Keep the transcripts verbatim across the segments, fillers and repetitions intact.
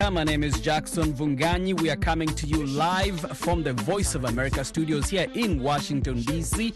My name is Jackson Vunganyi. We are coming to you live from the Voice of America studios here in Washington, D C.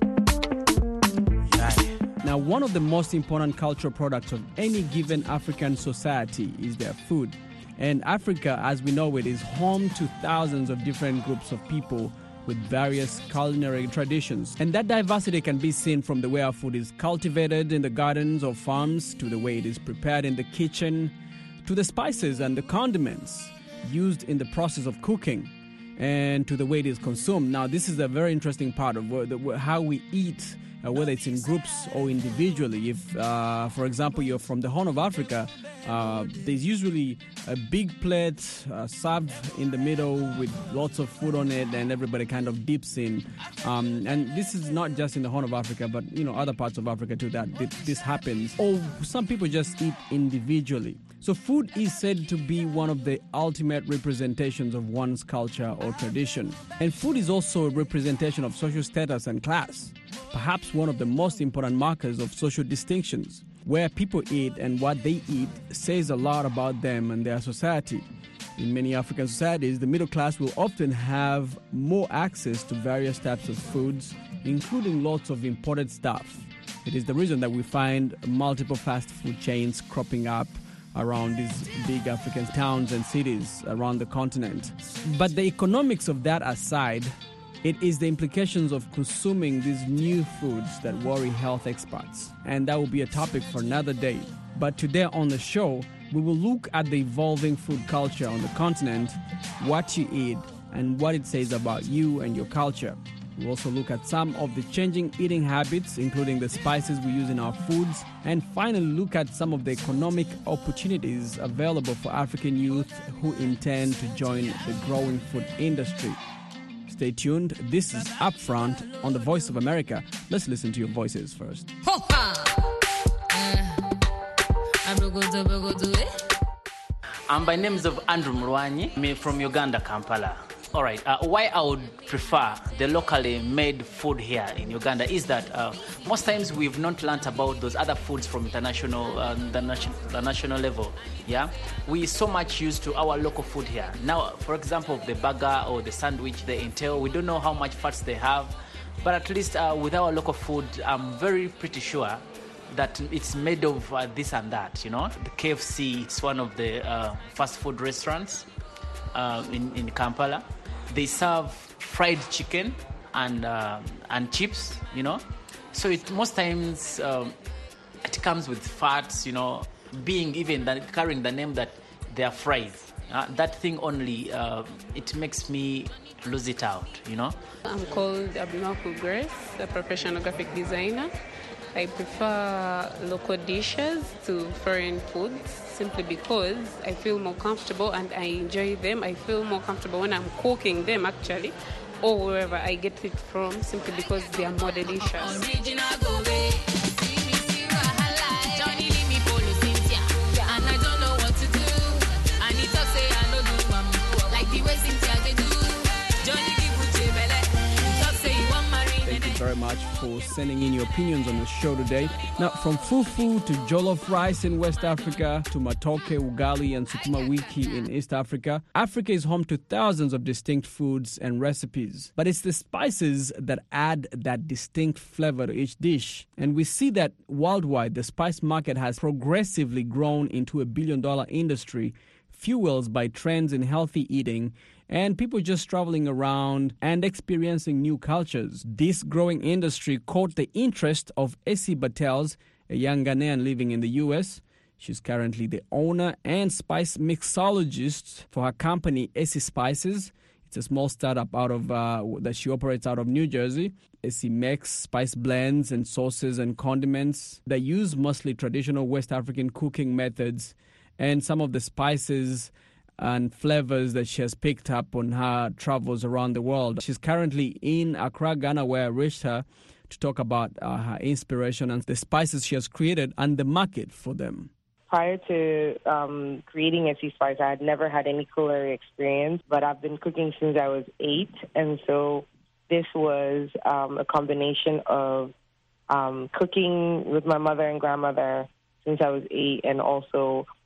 Now, one of the most important cultural products of any given African society is their food. And Africa, as we know it, is home to thousands of different groups of people with various culinary traditions. And that diversity can be seen from the way our food is cultivated in the gardens or farms, to the way it is prepared in the kitchen, to the spices and the condiments used in the process of cooking, and to the way it is consumed. Now, this is a very interesting part of how we eat, uh, whether it's in groups or individually. If, uh, for example, you're from the Horn of Africa, uh, there's usually a big plate uh, served in the middle with lots of food on it, and everybody kind of dips in. Um, and this is not just in the Horn of Africa, but you know, other parts of Africa too, that this happens. Or some people just eat individually. So food is said to be one of the ultimate representations of one's culture or tradition. And food is also a representation of social status and class, perhaps one of the most important markers of social distinctions. Where people eat and what they eat says a lot about them and their society. In many African societies, the middle class will often have more access to various types of foods, including lots of imported stuff. It is the reason that we find multiple fast food chains cropping up around these big African towns and cities around the continent. But the economics of that aside, it is the implications of consuming these new foods that worry health experts. And that will be a topic for another day. But today on the show, we will look at the evolving food culture on the continent, what you eat, and what it says about you and your culture. We'll also look at some of the changing eating habits, including the spices we use in our foods, and finally look at some of the economic opportunities available for African youth who intend to join the growing food industry. Stay tuned. This is Upfront on the Voice of America. Let's listen to your voices first. Um, by names of Andrew Murwanyi, me from Uganda, Kampala. All right, uh, why I would prefer the locally made food here in Uganda is that uh, most times we've not learned about those other foods from international, uh, the, nation, the national level. Yeah, we so much used to our local food here. Now, for example, the burger or the sandwich they entail, we don't know how much fats they have, but at least uh, with our local food, I'm very pretty sure that it's made of uh, this and that. You know, the K F C, it's one of the uh, fast food restaurants uh, in in Kampala. They serve fried chicken and uh, and chips, you know. So it most times um, it comes with fats, you know, being even that, carrying the name that they are fries. Uh, that thing only, uh, it makes me lose it out, you know. I'm called Abimaku Grace, a professional graphic designer. I prefer local dishes to foreign foods simply because I feel more comfortable and I enjoy them. I feel more comfortable when I'm cooking them, actually, or wherever I get it from, simply because they are more delicious. Very much for sending in your opinions on the show today. Now, from fufu to jollof rice in West Africa to matoke, ugali, and sukuma wiki in East Africa, Africa is home to thousands of distinct foods and recipes. But it's the spices that add that distinct flavor to each dish. And we see that worldwide, the spice market has progressively grown into a billion-dollar industry, fueled by trends in healthy eating and people just traveling around and experiencing new cultures. This growing industry caught the interest of Essie Battels, a young Ghanaian living in the U S. She's currently the owner and spice mixologist for her company, Essie Spices. It's a small startup out of uh, that she operates out of New Jersey. Essie makes spice blends and sauces and condiments that use mostly traditional West African cooking methods, and some of the spices and flavors that she has picked up on her travels around the world. She's currently in Accra, Ghana, where I reached her to talk about uh, her inspiration and the spices she has created and the market for them. Prior to um, creating Essie Spice, I had never had any culinary experience, but I've been cooking since I was eight, and so this was um, a combination of um, cooking with my mother and grandmother since I was eight, and also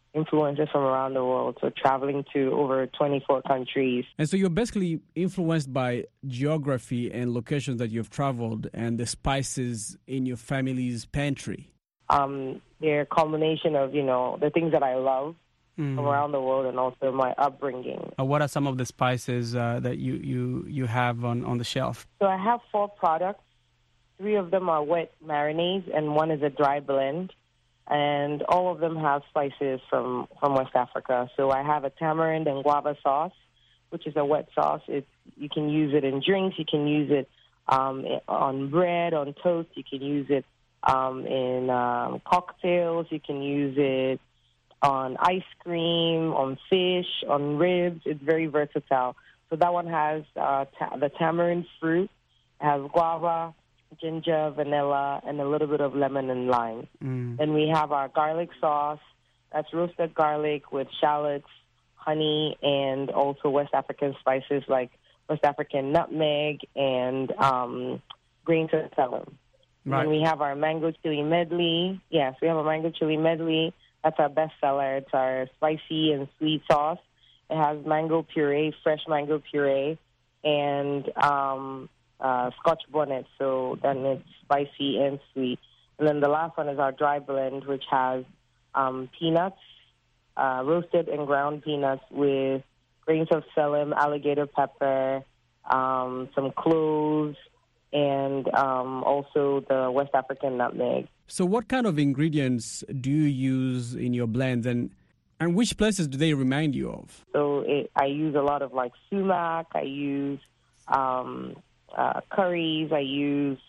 influences from around the world, so traveling to over twenty-four countries. And so you're basically influenced by geography and locations that you've traveled and the spices in your family's pantry. Um, they're a combination of, you know, the things that I love Mm. from around the world and also my upbringing. Uh, what are some of the spices uh, that you, you, you have on, on the shelf? So I have four products. Three of them are wet marinades and one is a dry blend. And all of them have spices from, from West Africa. So I have a tamarind and guava sauce, which is a wet sauce. It's, you can use it in drinks. You can use it um, on bread, on toast. You can use it um, in um, cocktails. You can use it on ice cream, on fish, on ribs. It's very versatile. So that one has uh, ta- the tamarind fruit, it has guava, ginger, vanilla, and a little bit of lemon and lime. Mm. Then we have our garlic sauce. That's roasted garlic with shallots, honey, and also West African spices like West African nutmeg and um, grains of celery. Right. And we have our mango chili medley. Yes, we have a mango chili medley. That's our best seller. It's our spicy and sweet sauce. It has mango puree, fresh mango puree, and um, uh, Scotch bonnet. So then it's spicy and sweet. And then the last one is our dry blend, which has um, peanuts, uh, roasted and ground peanuts with grains of psyllium, alligator pepper, um, some cloves, and um, also the West African nutmeg. So what kind of ingredients do you use in your blends, and and which places do they remind you of? So it, I use a lot of like sumac, I use um, uh, curries, I use,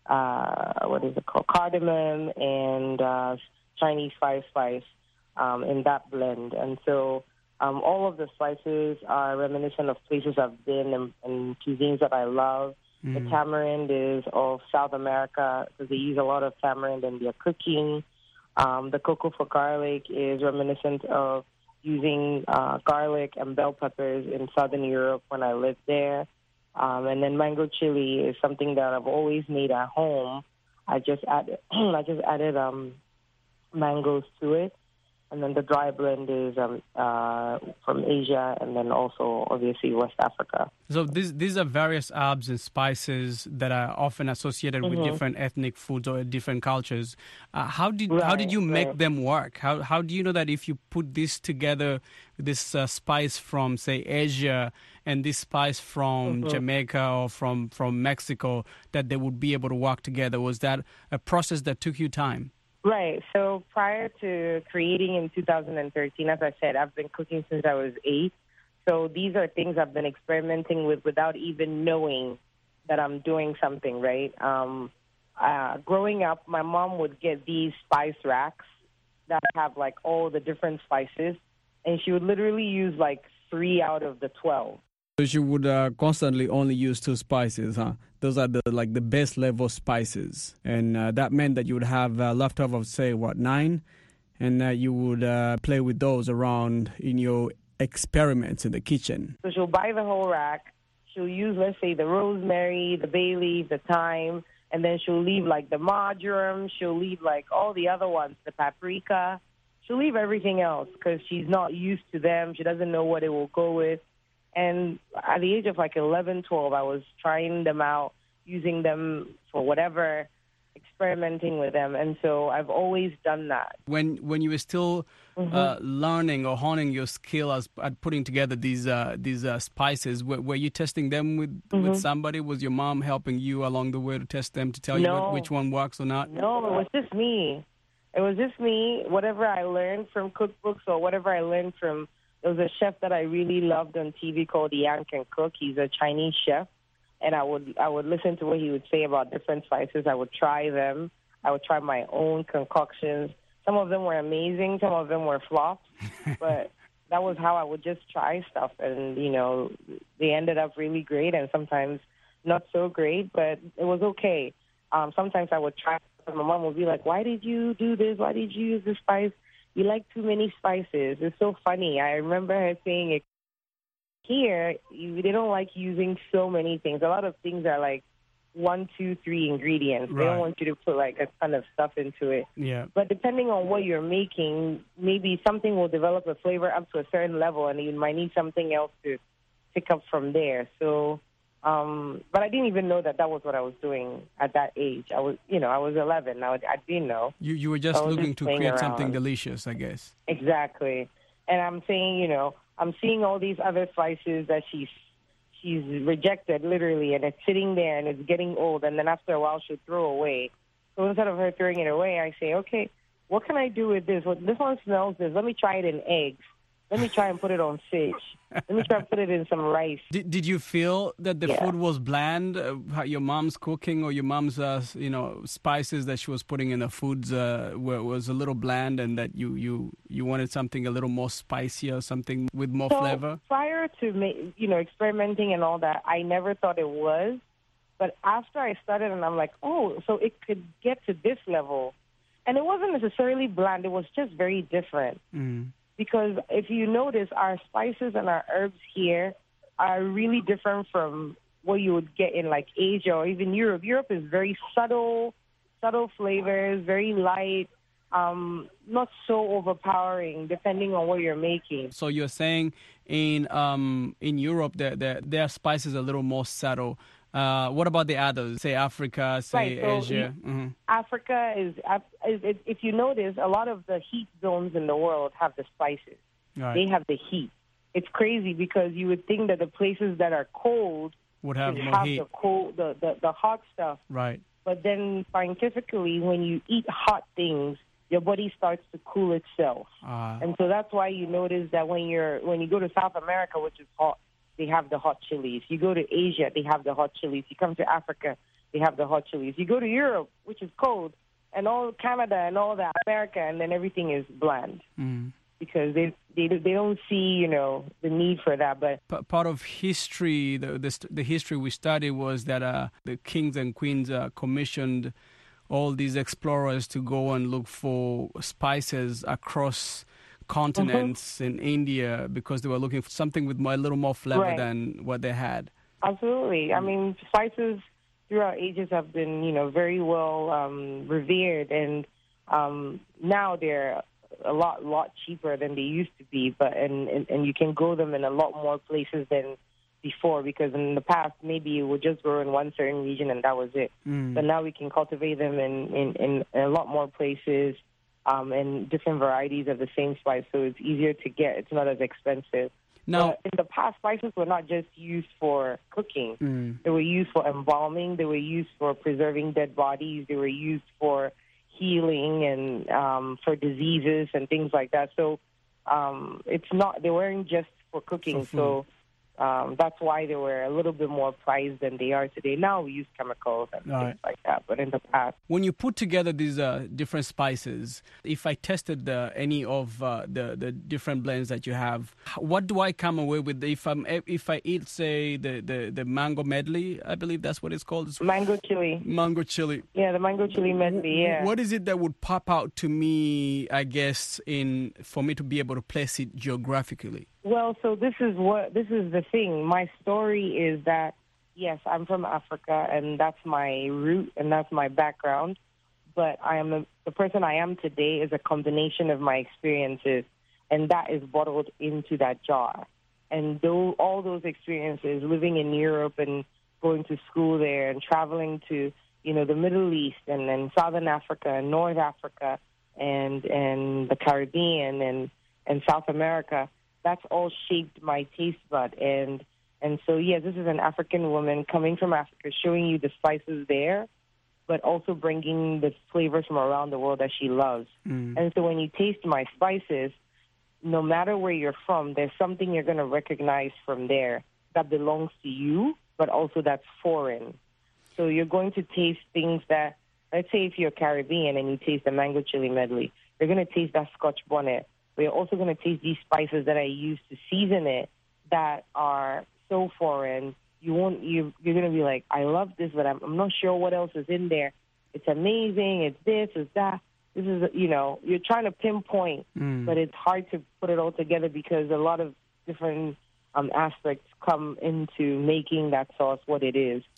uh, what is it called, cardamom and uh, Chinese five spice um, in that blend. And so um, all of the spices are reminiscent of places I've been and, and cuisines that I love. Mm. The tamarind is of South America because they use a lot of tamarind in their cooking. Um, the cocoa for garlic is reminiscent of using uh, garlic and bell peppers in Southern Europe when I lived there. Um, and then mango chili is something that I've always made at home. I just added, I just added um, mangoes to it. And then the dry blend is um, uh, from Asia and then also, obviously, West Africa. So these these are various herbs and spices that are often associated mm-hmm. with different ethnic foods or different cultures. Uh, how did right, how did you make right. them work? How how do you know that if you put this together, this uh, spice from, say, Asia and this spice from mm-hmm. Jamaica or from, from Mexico, that they would be able to work together? Was that a process that took you time? Right. So prior to creating in two thousand thirteen, as I said, I've been cooking since I was eight. So these are things I've been experimenting with without even knowing that I'm doing something, right? Um, uh, growing up, my mom would get these spice racks that have, like, all the different spices, and she would literally use, like, three out of the twelve. So she would uh, constantly only use two spices, huh? Those are the like the base level spices, and uh, that meant that you would have uh, leftover, say, what, nine, and uh, you would uh, play with those around in your experiments in the kitchen. So she'll buy the whole rack. She'll use, let's say, the rosemary, the bay leaf, the thyme, and then she'll leave like the marjoram. She'll leave like all the other ones, the paprika. She'll leave everything else because she's not used to them. She doesn't know what it will go with. And at the age of like eleven, twelve, I was trying them out, using them for whatever, experimenting with them. And so I've always done that. When when you were still mm-hmm. uh, learning or honing your skill as, at putting together these uh, these uh, spices, were, were you testing them with, mm-hmm. with somebody? Was your mom helping you along the way to test them, to tell no. you what, which one works or not? No, it was just me. It was just me. Whatever I learned from cookbooks or whatever I learned from... There was a chef that I really loved on T V called Yang Can Cook. He's a Chinese chef, and I would I would listen to what he would say about different spices. I would try them. I would try my own concoctions. Some of them were amazing. Some of them were flops, but that was how I would just try stuff, and you know, they ended up really great, and sometimes not so great, but it was okay. Um, sometimes I would try, and my mom would be like, "Why did you do this? Why did you use this spice? You like too many spices." It's so funny. I remember her saying it. Here, you, they don't like using so many things. A lot of things are like one, two, three ingredients. They Right. don't want you to put like a ton of stuff into it. Yeah. But depending on what you're making, maybe something will develop a flavor up to a certain level, and you might need something else to pick up from there. So, um, but I didn't even know that that was what I was doing at that age. I was, you know, I was eleven. I, I didn't know. You you were just I was looking just to playing create something around. delicious, I guess. Exactly. And I'm saying, you know, I'm seeing all these other spices that she's she's rejected, literally, and it's sitting there and it's getting old, and then after a while she'll throw away. So instead of her throwing it away, I say, okay, what can I do with this? Well, this one smells this. Let me try it in eggs. Let me try and put it on fish. Let me try and put it in some rice. Did Did you feel that the Yeah. food was bland? Uh, how your mom's cooking or your mom's, uh, you know, spices that she was putting in the foods uh, were, was a little bland, and that you, you, you wanted something a little more spicier, something with more So flavor? prior to ma- you know experimenting and all that, I never thought it was. But after I started, and I'm like, oh, so it could get to this level, and it wasn't necessarily bland. It was just very different. Mm. Because if you notice, our spices and our herbs here are really different from what you would get in like Asia or even Europe. Europe is very subtle, subtle flavors, very light, um, not so overpowering, depending on what you're making. So you're saying in um, in Europe, their their their spices are a little more subtle. Uh, what about the others? Say Africa, say Right, so Asia. you- Mhm. Africa is, is, is, if you notice, a lot of the heat zones in the world have the spices. Right. They have the heat. It's crazy because you would think that the places that are cold Would have should more have heat. the cold, the, the, the hot stuff. Right. But then scientifically, when you eat hot things, your body starts to cool itself. Uh, And so that's why you notice that when you're when you go to South America, which is hot, they have the hot chilies. You go to Asia, they have the hot chilies. You come to Africa, they have the hot chilies. You go to Europe, which is cold, and all Canada and all that, America, and then everything is bland mm. because they they they don't see, you know, the need for that. But P- part of history, the, the st- the history we studied was that uh, the kings and queens uh, commissioned all these explorers to go and look for spices across continents in India because they were looking for something with more, a little more flavor Right. than what they had. absolutely, I mean, spices throughout ages have been, you know, very well um, revered, and um, now they're a lot, lot cheaper than they used to be. But and, and and you can grow them in a lot more places than before, because in the past maybe it would just grow in one certain region and that was it. Mm. But now we can cultivate them in in, in a lot more places, um, and different varieties of the same spice, so it's easier to get. It's not as expensive. Now, But in the past, spices were not just used for cooking. Mm. They were used for embalming. They were used for preserving dead bodies. They were used for healing and um, for diseases and things like that. So um, it's not. They weren't just for cooking. For food. so um, that's why they were a little bit more prized than they are today. Now we use chemicals and All things right. like that. But in the past, when you put together these uh, different spices, if I tested the, any of uh, the the different blends that you have, what do I come away with? If I'm if I eat, say, the, the, the mango medley, I believe that's what it's called. It's mango chili. mango chili. Yeah, the mango chili medley. Yeah. What is it that would pop out to me, I guess, in for me to be able to place it geographically? Well, so this is what this is the thing. My story is that yes, I'm from Africa, and that's my root and that's my background. But I am a, the person I am today is a combination of my experiences, and that is bottled into that jar. And though all those experiences, living in Europe and going to school there, and traveling to you know the Middle East and then Southern Africa and North Africa and and the Caribbean and and South America. That's all shaped my taste bud. And and so, yes, this is an African woman coming from Africa, showing you the spices there, but also bringing the flavors from around the world that she loves. Mm. And so when you taste my spices, no matter where you're from, there's something you're going to recognize from there that belongs to you, but also that's foreign. So you're going to taste things that, let's say if you're Caribbean and you taste the mango chili medley, you're going to taste that Scotch bonnet. But you're also going to taste these spices that I use to season it that are so foreign. You won't. You, you're going to be like, I love this, but I'm, I'm not sure what else is in there. It's amazing. It's this. It's that. This is, you know, you're trying to pinpoint, Mm. but it's hard to put it all together because a lot of different um, aspects come into making that sauce what it is.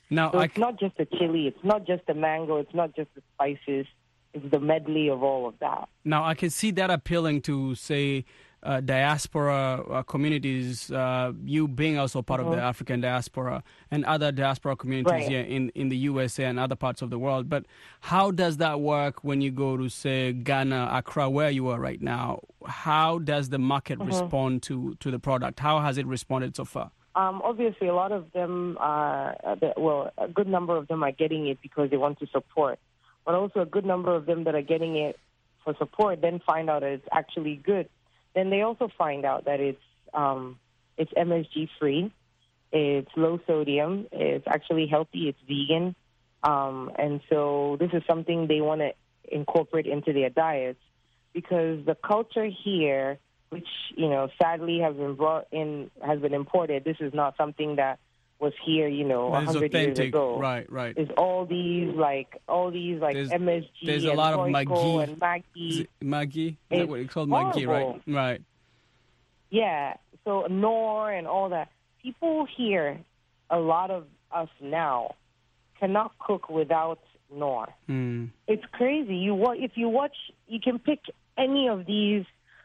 Now, so I it's c- not just the chili, it's not just the mango, it's not just the spices, it's the medley of all of that. Now, I can see that appealing to, say, uh, diaspora uh, communities, uh, you being also part mm-hmm. of the African diaspora and other diaspora communities right. here in, in the U S A and other parts of the world. But how does that work when you go to, say, Ghana, Accra, where you are right now? How does the market mm-hmm. respond to, to the product? How has it responded so far? Um, obviously, a lot of them are, well, a good number of them are getting it because they want to support. But also a good number of them that are getting it for support then find out that it's actually good. Then they also find out that it's um, it's M S G free, it's low sodium, it's actually healthy, it's vegan. Um, and so this is something they want to incorporate into their diets because the culture here, which, you know, sadly has been brought in, has been imported, this is not something that was here, you know, a hundred years ago. Right, right. Is all these like all these like there's, M S G there's and a lot Royco of Maggi and Maggi. Maggi? Is that what it's called? Maggi, right? Right. Yeah. So Knorr and all that. People here, a lot of us now, cannot cook without Knorr. Mm. It's crazy. You wa- if you watch, you can pick any of these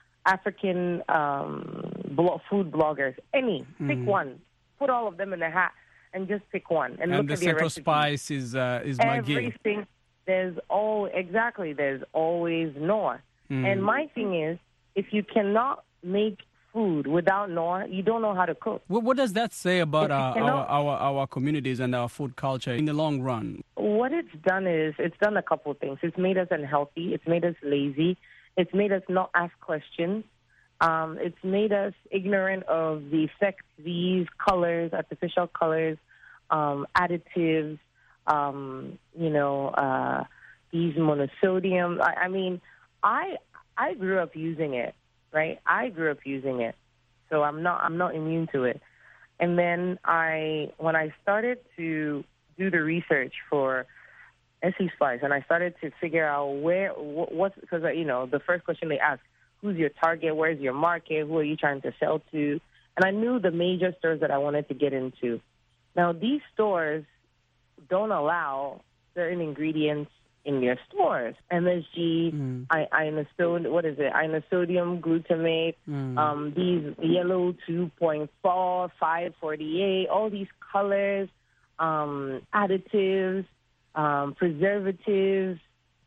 African um, blo- food bloggers. Any, mm. pick one. Put all of them in a hat and just pick one. And, and look the at their central recipe. spice is uh, is Maggi. Everything. There's all exactly. There's always Knorr. Mm. And my thing is, if you cannot make food without Knorr, you don't know how to cook. What, what does that say about our, cannot, our, our our communities and our food culture in the long run? What it's done is it's done a couple of things. It's made us unhealthy. It's made us lazy. It's made us not ask questions. Um, it's made us ignorant of the effects these colors, artificial colors, um, additives, um, you know, uh, these monosodium. I, I mean, I I grew up using it, right? I grew up using it, so I'm not I'm not immune to it. And then I, when I started to do the research for Essie Spice, and I started to figure out where what's because you know the first question they ask. Who's your target? Where's your market? Who are you trying to sell to? And I knew the major stores that I wanted to get into. Now, these stores don't allow certain ingredients in their stores. M S G, mm. inosodium, what is it? Inosodium glutamate, mm. um, these yellow two point four, five forty-eight, all these colors, um, additives, um, preservatives,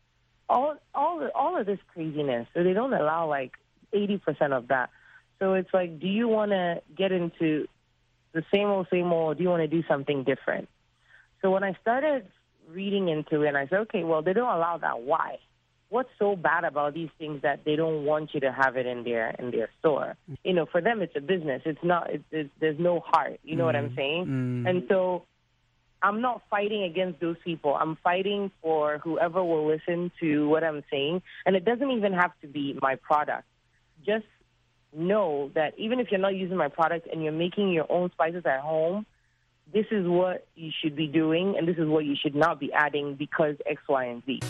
all all all of this craziness. So they don't allow like eighty percent of that. So it's like, do you want to get into the same old, same old, or do you want to do something different? So when I started reading into it, and I said, okay, well, they don't allow that. Why? What's so bad about these things that they don't want you to have it in their in their store? You know, for them, it's a business. It's not. It's, it's, there's no heart. You know mm. what I'm saying? Mm. And so I'm not fighting against those people. I'm fighting for whoever will listen to what I'm saying. And it doesn't even have to be my product. Just know that even if you're not using my product and you're making your own spices at home, this is what you should be doing, and this is what you should not be adding because X, Y, and Z.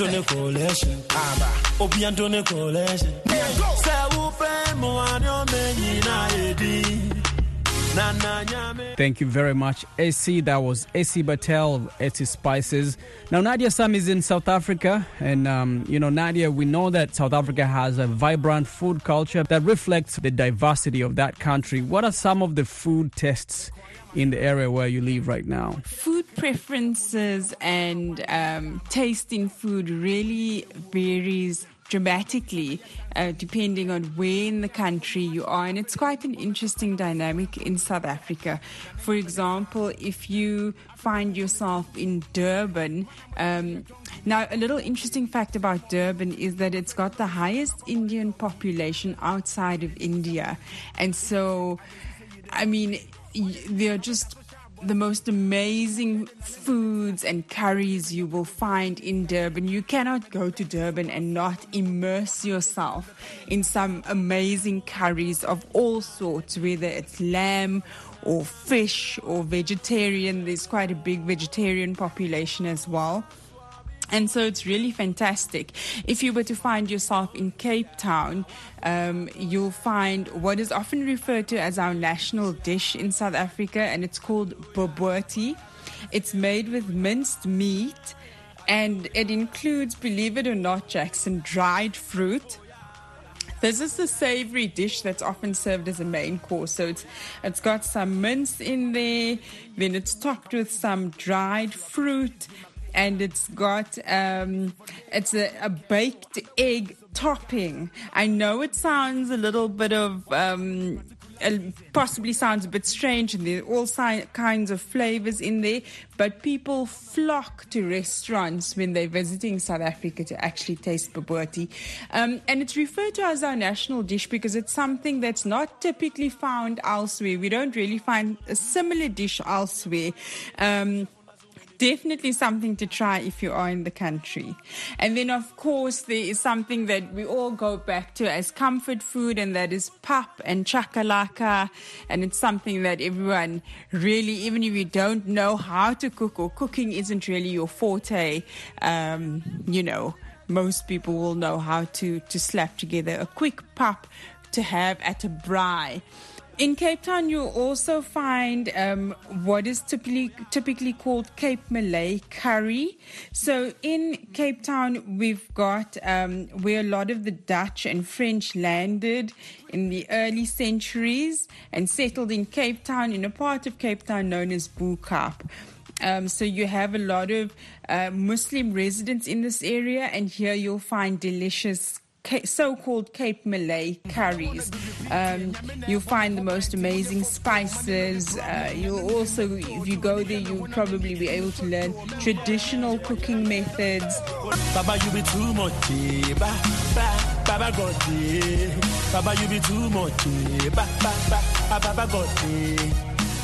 Thank you very much, Essie. That was Essie Batel of Essie Spices. Now, Nadia Sam is in South Africa. And, um, you know, Nadia, we know that South Africa has a vibrant food culture that reflects the diversity of that country. What are some of the food tastes in the area where you live right now? Food preferences and um, tasting food really varies dramatically uh, depending on where in the country you are, and it's quite an interesting dynamic in South Africa. For example, if you find yourself in Durban, um, now a little interesting fact about Durban is that it's got the highest Indian population outside of India, and so I mean they're just the most amazing foods and curries you will find in Durban. You cannot go to Durban and not immerse yourself in some amazing curries of all sorts, whether it's lamb or fish or vegetarian. There's quite a big vegetarian population as well. And so it's really fantastic. If you were to find yourself in Cape Town, um, you'll find what is often referred to as our national dish in South Africa, and it's called bobotie. It's made with minced meat, and it includes, believe it or not, Jackson, dried fruit. This is the savory dish that's often served as a main course. So it's it's got some mince in there, then it's topped with some dried fruit, and it's got um, it's a, a baked egg topping. I know it sounds a little bit of um, it possibly sounds a bit strange, and there are all si- kinds of flavors in there, but people flock to restaurants when they're visiting South Africa to actually taste bobotie. Um, and it's referred to as our national dish because it's something that's not typically found elsewhere. We don't really find a similar dish elsewhere. Um, Definitely something to try if you are in the country. And then, of course, there is something that we all go back to as comfort food, and that is pap and chakalaka. And it's something that everyone really, even if you don't know how to cook or cooking isn't really your forte, um, you know, most people will know how to, to slap together a quick pap to have at a braai. In Cape Town, you'll also find um, what is typically typically called Cape Malay curry. So in Cape Town, we've got um, where a lot of the Dutch and French landed in the early centuries and settled in Cape Town, in a part of Cape Town known as Bo Kaap. Um, so you have a lot of uh, Muslim residents in this area, and here you'll find delicious so-called Cape Malay curries. Um, you'll find the most amazing spices. Uh, you'll also, if you go there, you'll probably be able to learn traditional cooking methods. Baba, you be too much. Baba got Baba, you be too much. Baba got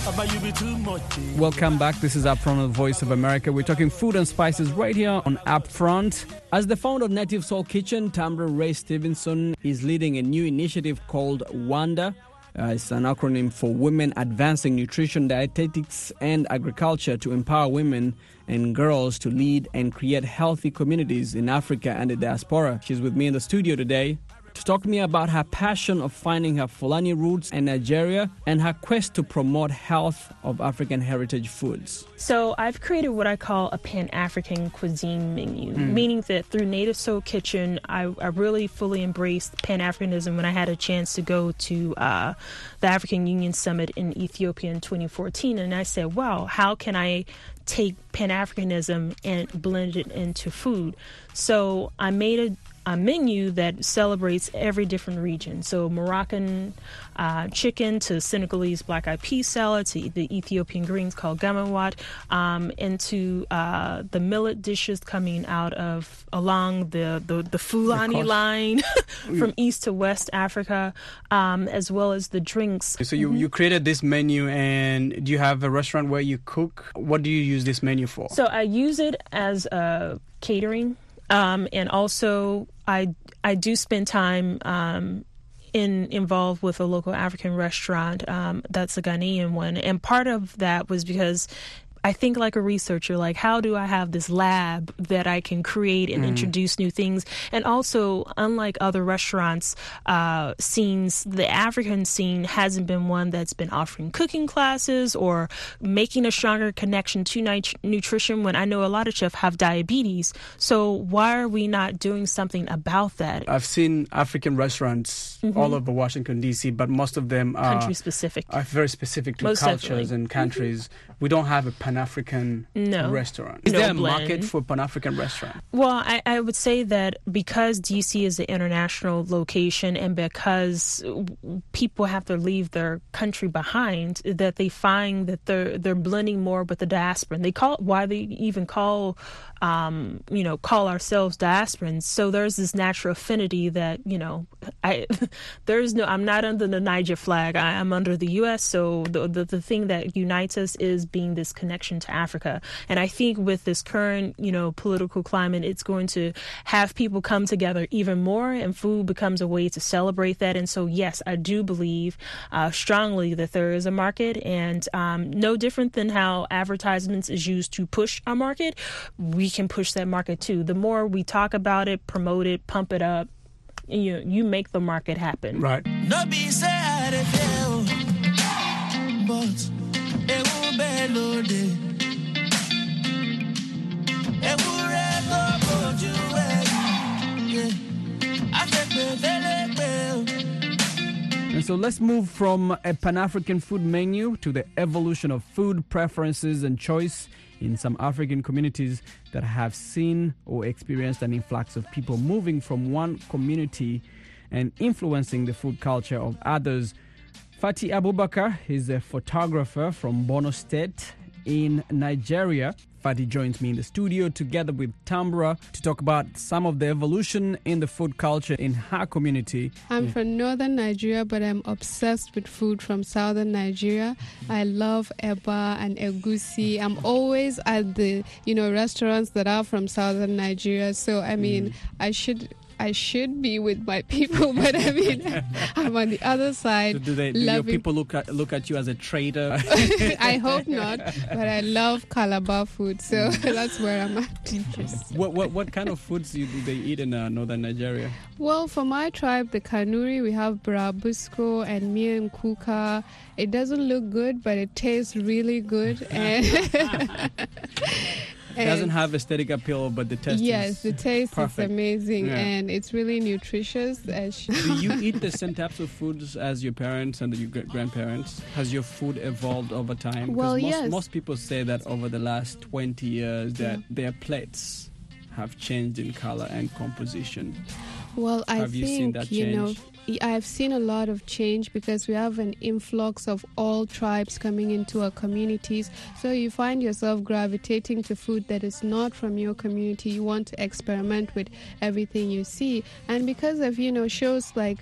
Welcome back. This is Upfront on the Voice of America. We're talking food and spices right here on Upfront. As the founder of Native Soul Kitchen, Tamra Ray Stevenson is leading a new initiative called WANDA. Uh, it's an acronym for Women Advancing Nutrition, Dietetics and Agriculture to empower women and girls to lead and create healthy communities in Africa and the diaspora. She's with me in the studio today to talk to me about her passion of finding her Fulani roots in Nigeria and her quest to promote health of African heritage foods. So I've created what I call a Pan-African cuisine menu, mm. meaning that through Native Soul Kitchen, I, I really fully embraced Pan-Africanism when I had a chance to go to uh, the African Union Summit in Ethiopia in twenty fourteen. And I said, wow, how can I take Pan-Africanism and blend it into food? So I made a a menu that celebrates every different region. So Moroccan uh, chicken to Senegalese black-eyed pea salad to the Ethiopian greens called gamawat, um, and to uh, the millet dishes coming out of along the, the, the Fulani line from east to west Africa, um, as well as the drinks. So you, mm-hmm. you created this menu, and do you have a restaurant where you cook? What do you use this menu for? So I use it as a catering. Um, and also, I I do spend time um, in involved with a local African restaurant um, that's a Ghanaian one. And part of that was because I think like a researcher, like how do I have this lab that I can create and mm. introduce new things? And also, unlike other restaurants uh, scenes, the African scene hasn't been one that's been offering cooking classes or making a stronger connection to nit- nutrition when I know a lot of chefs have diabetes. So why are we not doing something about that? I've seen African restaurants mm-hmm. all over Washington, D C, but most of them are, country specific. are very specific to most cultures definitely. and countries. Mm-hmm. We don't have a Pan-African no. restaurant. Is no there a blend. market for Pan-African restaurant? Well, I, I would say that because D C is an international location and because people have to leave their country behind, that they find that they're they're blending more with the diaspora. And they call it why they even call um, you know call ourselves diasporans. So there's this natural affinity that you know I there's no I'm not under the Niger flag. I, I'm under the U S. So the, the the thing that unites us is being this connection to Africa. And I think with this current, you know, political climate, it's going to have people come together even more, and food becomes a way to celebrate that. And so, yes, I do believe uh, strongly that there is a market, and um, no different than how advertisements is used to push a market, we can push that market too. The more we talk about it, promote it, pump it up, you you make the market happen. Right. No be sad but it will be loaded. So let's move from a Pan-African food menu to the evolution of food preferences and choice in some African communities that have seen or experienced an influx of people moving from one community and influencing the food culture of others. Fatih Abubakar is a photographer from Borno State in Nigeria. Fatih joins me in the studio together with Tambra to talk about some of the evolution in the food culture in her community. I'm from northern Nigeria, but I'm obsessed with food from southern Nigeria. I love eba and egusi. I'm always at the, you know, restaurants that are from southern Nigeria. So, I mean, mm. I should... I should be with my people, but I mean, I'm on the other side. So do they, do your people look at look at you as a traitor? I hope not, but I love Calabar food, so that's where I'm at. Interesting. What what what kind of foods do they eat in uh, northern Nigeria? Well, for my tribe, the Kanuri, we have Brabusco and Mian Kuka. It doesn't look good, but it tastes really good. And it doesn't have aesthetic appeal, but the taste yes, is Yes, the taste perfect. is amazing, yeah. and it's really nutritious. Do you eat the same types of foods as your parents and your grandparents? Has your food evolved over time? Well, most, yes. Most people say that over the last twenty years that yeah. their plates have changed in color and composition. Well, I have think, you, seen that you know, change? I've seen a lot of change because we have an influx of all tribes coming into our communities. So you find yourself gravitating to food that is not from your community. You want to experiment with everything you see. And because of, you know, shows like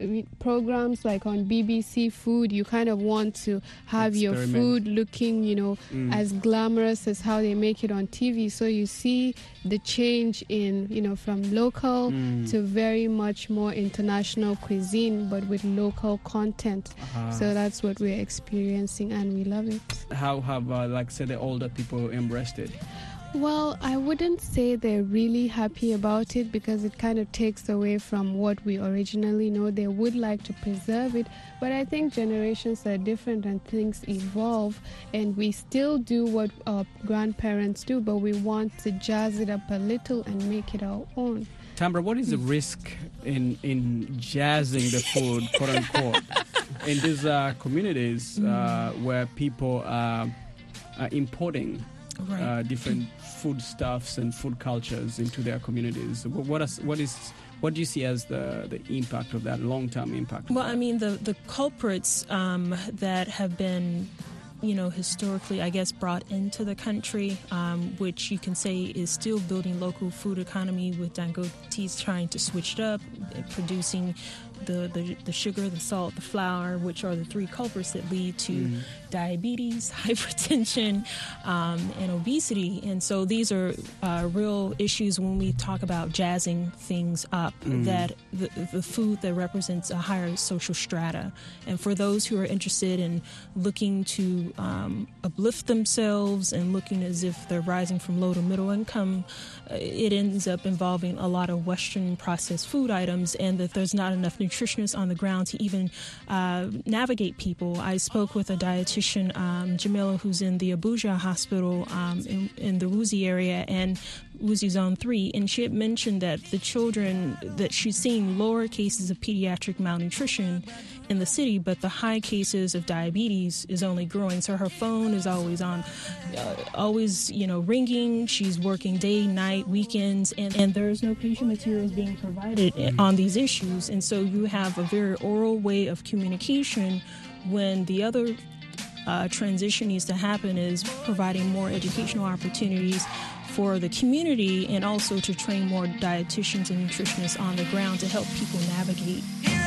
programs like on B B C Food, you kind of want to have Experiment. your food looking, you know, mm. as glamorous as how they make it on T V. So you see the change in, you know, from local mm. to very much more international cuisine, but with local content. Uh-huh. So that's what we're experiencing, and we love it. How have, uh, like, say, the older people embraced it? Well, I wouldn't say they're really happy about it because it kind of takes away from what we originally know. They would like to preserve it, but I think generations are different and things evolve, and we still do what our grandparents do, but we want to jazz it up a little and make it our own. Tambra, what is the risk in, in jazzing the food, quote unquote, in these uh, communities uh, where people are, are importing Right. Uh, different foodstuffs and food cultures into their communities? What is what is what do you see as the, the impact of that, long-term impact? Well, I mean, the the culprits um, that have been, you know, historically, I guess, brought into the country, um, which you can say is still building local food economy with Dangote's trying to switch it up, producing the, the, the sugar, the salt, the flour, which are the three culprits that lead to mm. diabetes, hypertension, um, and obesity. And so these are uh, real issues when we talk about jazzing things up, mm. that the, the food that represents a higher social strata. And for those who are interested in looking to um, uplift themselves and looking as if they're rising from low to middle income, uh, it ends up involving a lot of Western processed food items, and that there's not enough nutritionists on the ground to even uh, navigate people. I spoke with a dietitian, um, Jamila, who's in the Abuja hospital um, in, in the Wuzi area, and Wuzi Zone three, and she had mentioned that the children, that she's seeing lower cases of pediatric malnutrition in the city, but the high cases of diabetes is only growing. So her phone is always on, uh, always, you know, ringing. She's working day, night, weekends, and, and there's no patient materials being provided on these issues. And so you have a very oral way of communication when the other uh, transition needs to happen is providing more educational opportunities for the community, and also to train more dietitians and nutritionists on the ground to help people navigate.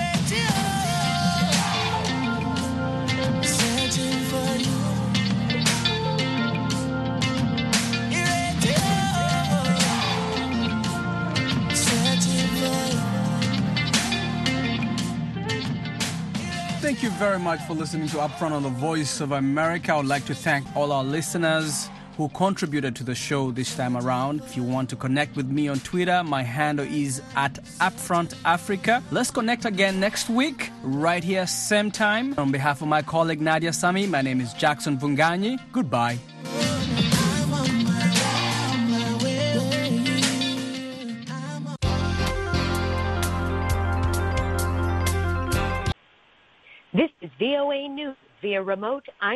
Thank you very much for listening to Upfront on the Voice of America. I would like to thank all our listeners who contributed to the show this time around. If you want to connect with me on Twitter, my handle is at Upfront Africa. Let's connect again next week, right here, same time. On behalf of my colleague Nadia Sami, my name is Jackson Vunganyi. Goodbye. News via remote I